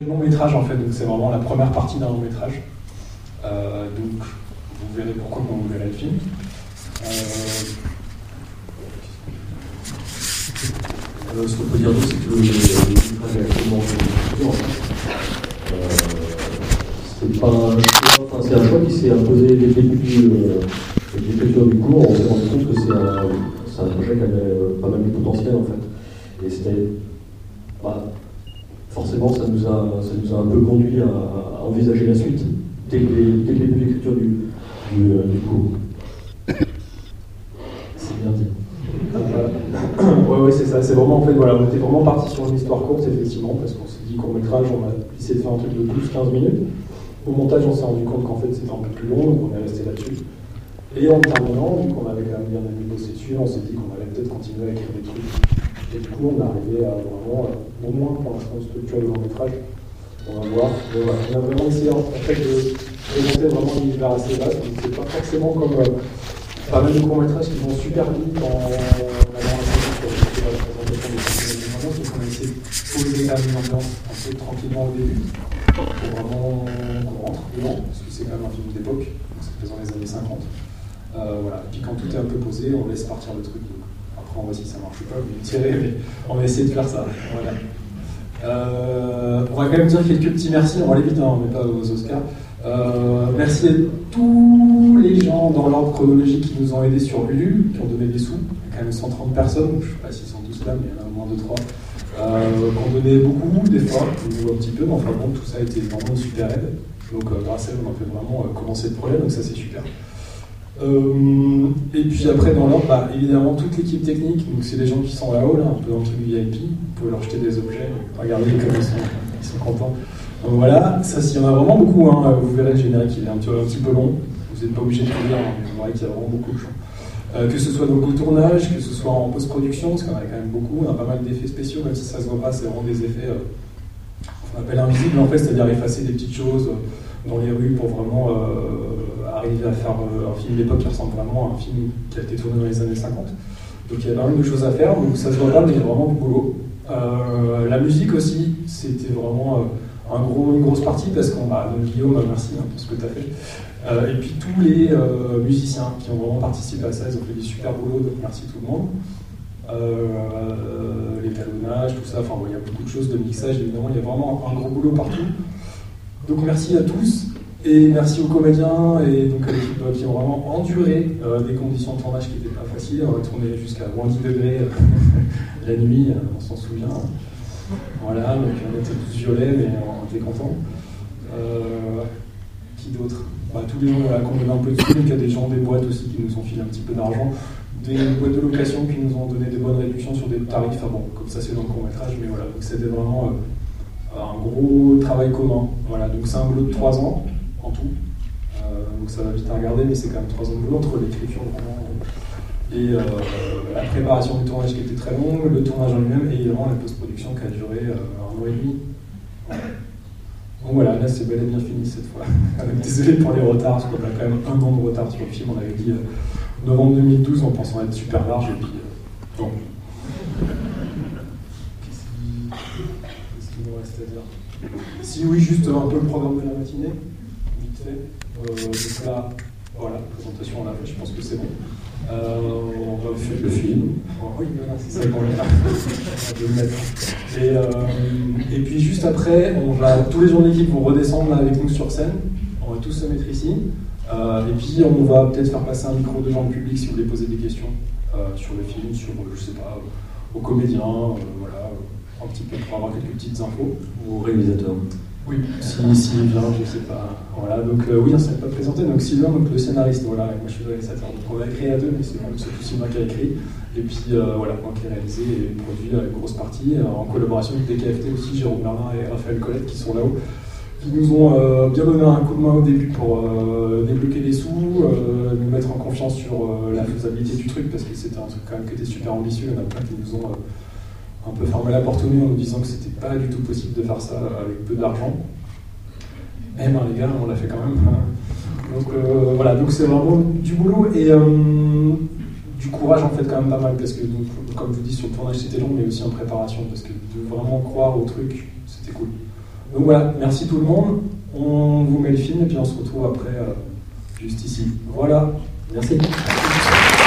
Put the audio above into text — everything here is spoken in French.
Long métrage en fait, donc c'est vraiment la première partie d'un long métrage. Donc vous verrez pourquoi quand vous verrez le film. Ce qu'on peut dire d'autre, c'est que le métrage est actuellement c'est un choix qui s'est imposé dès le début de l'écriture du cours. On s'est rendu compte que c'est un projet qui avait pas mal de potentiel en fait. Et c'était forcément, ça nous a un peu conduit à envisager la suite dès le début de l'écriture du cours. C'est bien dit. Ouais, c'est ça. C'est vraiment, en fait, voilà, on était vraiment parti sur une histoire courte, effectivement, parce qu'on s'est dit court-métrage, on a essayé de faire un truc de 12-15 minutes. Au montage, on s'est rendu compte qu'en fait, c'était un peu plus long, donc on est resté là-dessus. Et en terminant, vu qu'on avait quand même bien bossé dessus, on s'est dit qu'on allait peut-être continuer à écrire des trucs. Et du coup, on est arrivé à vraiment, au moins pour l'instant, une structure de long métrage. On va voir. Mais voilà, on a vraiment essayé en fait de présenter vraiment l'univers assez vaste. Donc c'est pas forcément comme pas mal de courts métrages qui vont super vite en allant sur la présentation des personnages du moment. Donc on a essayé de poser quand même une ambiance un peu tranquillement au début, pour vraiment qu'on rentre dedans, parce que c'est quand même un film d'époque, c'est fait dans les années 50. Voilà. Et puis quand tout est un peu posé, on laisse partir le truc. Après, on voit si ça marche ou pas, vous me direz, mais on va essayer de faire ça. Voilà. On va quand même dire quelques petits merci, on va aller vite, hein, on n'est pas aux Oscars. Merci à tous les gens dans l'ordre chronologique qui nous ont aidés sur Ulule, qui ont donné des sous. Il y a quand même 130 personnes, je ne sais pas s'ils sont tous là, mais il y en a au moins 2-3. Qui ont donné beaucoup, des fois, un petit peu, mais enfin bon, tout ça a été vraiment une super aide. Donc grâce à eux, on a fait vraiment commencer le projet, donc ça c'est super. Et puis après dans l'ordre, évidemment toute l'équipe technique, donc c'est les gens qui sont là-haut, là, un peu dans le truc VIP, vous pouvez leur jeter des objets, regardez comme ils sont contents. Donc voilà, ça s'il y en a vraiment beaucoup, hein, vous verrez le générique, il est un petit peu long, vous n'êtes pas obligé de tout lire, hein, mais vous verrez qu'il y a vraiment beaucoup de gens. Que ce soit donc au tournage, que ce soit en post-production, parce qu'on en a quand même beaucoup, on a pas mal d'effets spéciaux, même si ça se voit pas, c'est vraiment des effets qu'on appelle invisibles en fait, c'est-à-dire effacer des petites choses dans les rues pour vraiment arriver à faire un film d'époque qui ressemble vraiment à un film qui a été tourné dans les années 50. Donc il y a pas mal de choses à faire, donc ça se voit pas, mais il y a vraiment du boulot. La musique aussi, c'était vraiment une grosse partie, parce qu'on donc Guillaume, merci pour ce que tu as fait. Et puis tous les musiciens qui ont vraiment participé à ça, ils ont fait des super boulots, donc merci tout le monde. Les talonnages, tout ça, enfin il y a beaucoup de choses de mixage, évidemment, il y a vraiment un gros boulot partout. Donc merci à tous, et merci aux comédiens et donc à l'équipe qui ont vraiment enduré des conditions de tournage qui n'étaient pas faciles. On a tourné jusqu'à moins 10 degrés la nuit, on s'en souvient. Voilà, donc on était tous violets, mais on était contents. Qui d'autre? Tous les gens qu'on donné un peu de sous, donc il y a des gens des boîtes aussi qui nous ont filé un petit peu d'argent, des boîtes de location qui nous ont donné des bonnes réductions sur des tarifs, comme ça c'est dans le court-métrage, mais voilà, donc c'était vraiment un gros travail commun. Voilà, donc c'est un boulot de 3 ans en tout, donc ça va vite à regarder, mais c'est quand même 3 ans de boulot entre l'écriture vraiment, et la préparation du tournage qui était très longue, le tournage en lui-même, et évidemment la post-production qui a duré 1 an et demi. Voilà. Donc voilà, là c'est bel et bien fini cette fois. Désolé pour les retards, parce qu'on a quand même 1 an de retard sur le film, on avait dit novembre 2012 en pensant être super large, et puis bon. Qu'est-ce qu'il nous reste à dire? Si oui, juste un peu le programme de la matinée, vite fait. Donc là, voilà, présentation on l'a fait, je pense que c'est bon. On va faire le film. Oui, voilà, c'est ça qu'on va mettre. Et puis juste après, tous les gens de l'équipe vont redescendre avec nous sur scène. On va tous se mettre ici. Et puis on va peut-être faire passer un micro devant le public si vous voulez poser des questions sur le film, sur, je sais pas, aux comédiens, voilà, un petit peu pour avoir quelques petites infos. Aux réalisateurs. Oui, s'il vient, je sais pas. Voilà, donc oui, on ne s'est pas présenté. Donc Sylvain, donc le scénariste, voilà, moi je suis le réalisateur. Donc on a écrit à 2, mais c'est surtout Sylvain qui a écrit. Et puis voilà, moi qui ai réalisé et produit une grosse partie, en collaboration avec DKFT aussi, Jérôme Bernard et Raphaël Colette qui sont là-haut, qui nous ont bien donné un coup de main au début pour débloquer les sous, nous mettre en confiance sur la faisabilité du truc, parce que c'était un truc quand même qui était super ambitieux. Il y en a plein qui nous ont un peu fermé la porte au nez en nous disant que c'était pas du tout possible de faire ça avec peu d'argent. Eh ben les gars, on l'a fait quand même. Donc voilà, donc c'est vraiment du boulot et du courage en fait quand même pas mal, parce que donc, comme je vous dis, sur le tournage c'était long, mais aussi en préparation, parce que de vraiment croire au truc, c'était cool. Donc voilà, merci tout le monde. On vous met le film et puis on se retrouve après, juste ici. Voilà. Merci.